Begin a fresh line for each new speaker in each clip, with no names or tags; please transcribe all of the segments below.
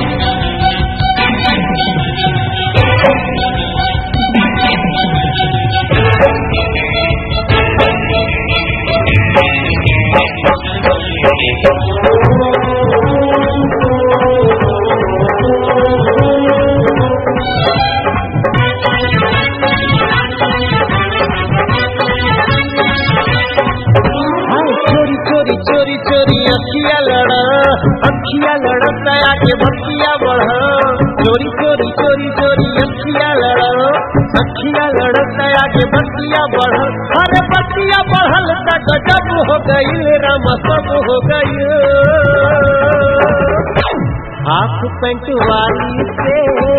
चोरी चोरी अखिया लड़ता आगे बतिया बढ़। चोरी चोरी चोरी चोरी अखिया लड़ता आगे बतिया बढ़। अरे बतिया बढ़ल त गजब हो गई राम सब हो गई। हाफ पैंट वाली से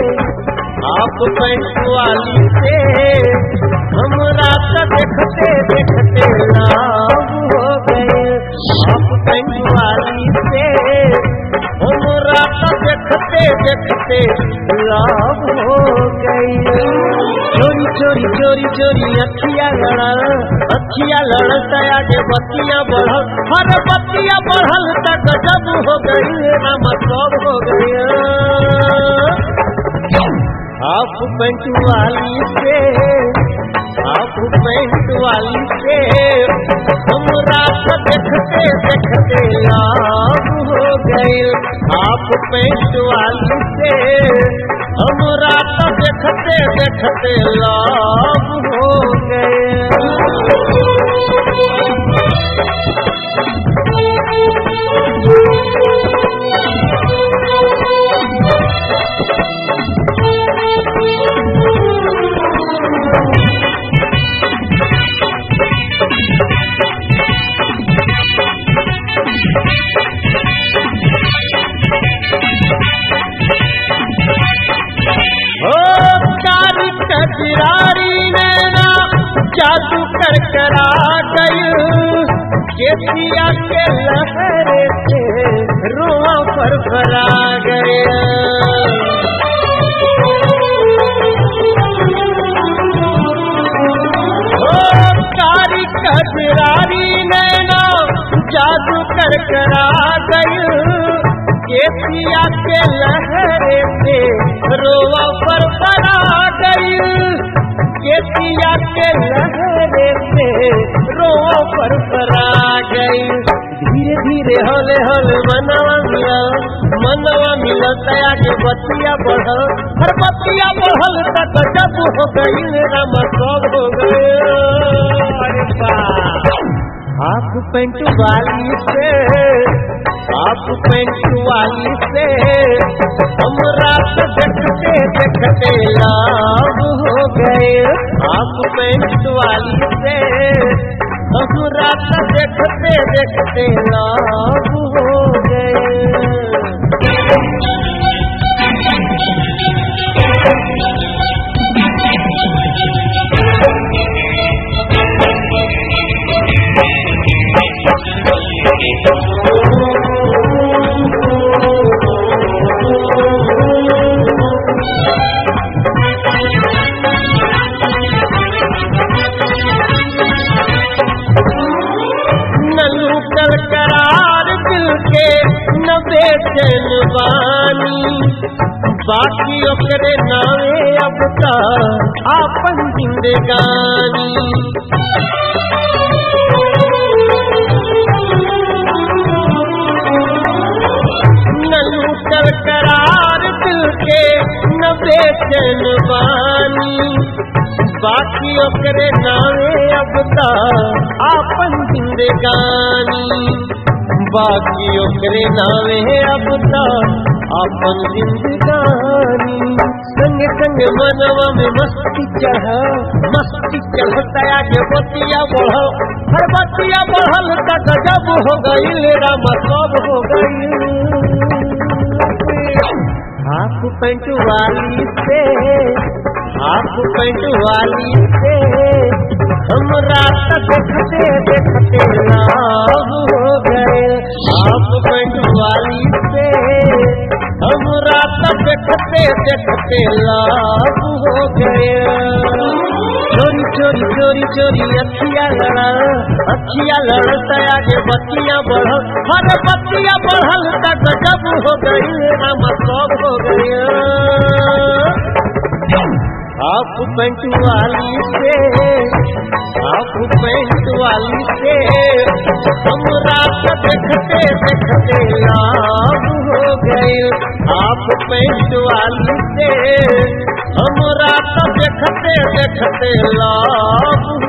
हमरा तो देखते देखते लाभ हो गए। हाफ पैंट वाली से हमरा तो देखते देखते लाभ हो गई। चोरी चोरी चोरी चोरी अखिया लड़ता आगे बतिया बढ़ल। हर बतिया बढ़ल त गजब हो गई राम सब हो गई। हाफ पैंट वाली से हमरा तो देखते देखते लाभ हो गए। हाफ पैंट वाली से हमरा तो देखते देखते लाभ हो गए। जादू कर करा गई केसिया के लहरे से रुआ पर भरा गए। कारी कजरारी नैना जादू कर करा गई केसिया के लहरे से रुआ पर भरा गई। केसिया के लहरे से रोआ पर परा गई। धीरे धीरे हौले हौले मनवा मिलत आगे बतिया बढ़ल। हर बतिया बढ़ल तक जब हो गई राम सब हो गए। हाफ पैंट वाली से हमरा तो देखते देखते लाभ हो गए। हाफ पैंट वाली से हमरा तो देखते देखते लाभ हो गए। करार दिल के न बेचैन बानी बाकी ओकरे नावे अब तक आपन जिंदगानी। न लूटल करार दिल के न बेचैन बानी बाकी ओकरे नावे अब तक आपन जिंदगानी। बाकी ओकरे नावे अब तक आपन जिंदगानी। संग संग मनवा में मस्ती चढ़ता आगे बतिया बढ़ल। हर बतिया बढ़ल त गजब हो गई राम सब हो गई। हाफ पैंट वाली से हमरा तो देखते देखते लाभ हो गए। हाफ पैंट वाली से हमरा तो देखते देखते लाभ हो गए। चोरी चोरी चोरी चोरी अखिया लड़ता आगे बत्तियां बढ़ल हर बत्तियां बढ़ल तक गजब हो गई हम सब हो गए हाफ पेंट वाली से हम रात देखते देखते लाभ हो गए हाफ पेंट वाली से हम रात देखते देखते लाभ